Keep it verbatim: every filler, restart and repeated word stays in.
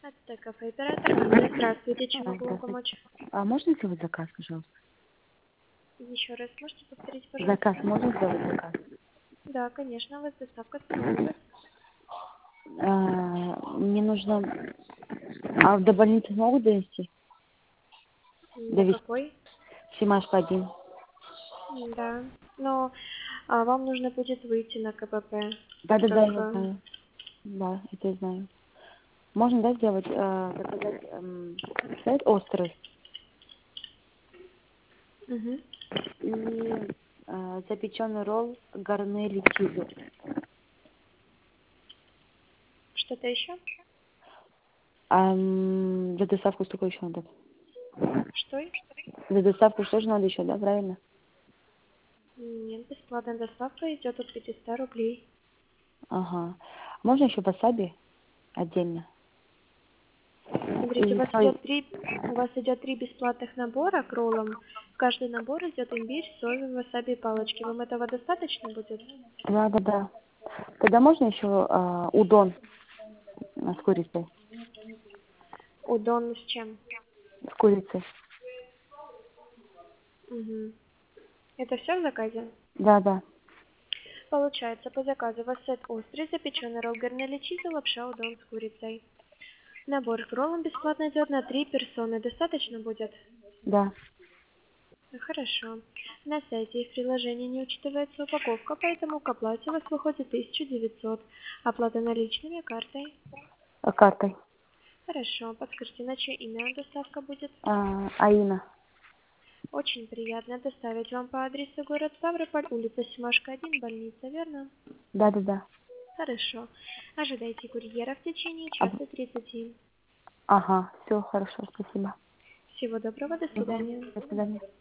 Это кафе оператор. Мария, здравствуйте, чем А, могу вам здравствуйте. помочь? А можно сделать заказ, пожалуйста? Еще раз можете повторить, Заказ пожалуйста? можно сделать заказ? Да, конечно, у вас доставка требует. А, мне нужно... А до больницы могут довести? До Довести. какой? Семашко один. М, Да. Но а, вам нужно будет выйти на КПП, так Да-да-да, как... я э, знаю. Да, это я знаю. Можно, да, сделать, э, заказать, эм, сказать, острый мгм. и э, запеченный ролл гарнели чизу. Что-то еще? А м, за доставку сколько еще надо? Что? За доставку что же надо еще, да, правильно? Нет, бесплатная доставка идет от пятисот рублей. Ага. Можно еще васаби отдельно? Смотрите, у И вас соль. идет три, у вас идет три бесплатных набора к роллам. В каждый набор идет имбирь, соевый, васаби и палочки. Вам этого достаточно будет? Да, да, да. Тогда можно еще а, удон а, с курицей? Удон с чем? С курицей. Мгм. Это все в заказе? Да, да. Получается, по заказу у вас сет острый, запеченный ролл гарнели чиз и лапша удон с курицей. Набор к роллам бесплатно идет на три персоны. Достаточно будет? Да. Ну, хорошо. На сайте и в приложении не учитывается упаковка, поэтому к оплате у вас выходит тысяча девятьсот. Оплата наличными, картой. А картой. Хорошо. Подскажите, на чье имя доставка будет? А, Аина. Очень приятно доставить вам по адресу город Ставрополь, улица Семашко, один, больница, верно? Да, да, да. Хорошо. Ожидайте курьера в течение А, часа тридцати. ага, все хорошо, спасибо. Всего доброго, до Мгм. свидания. До свидания.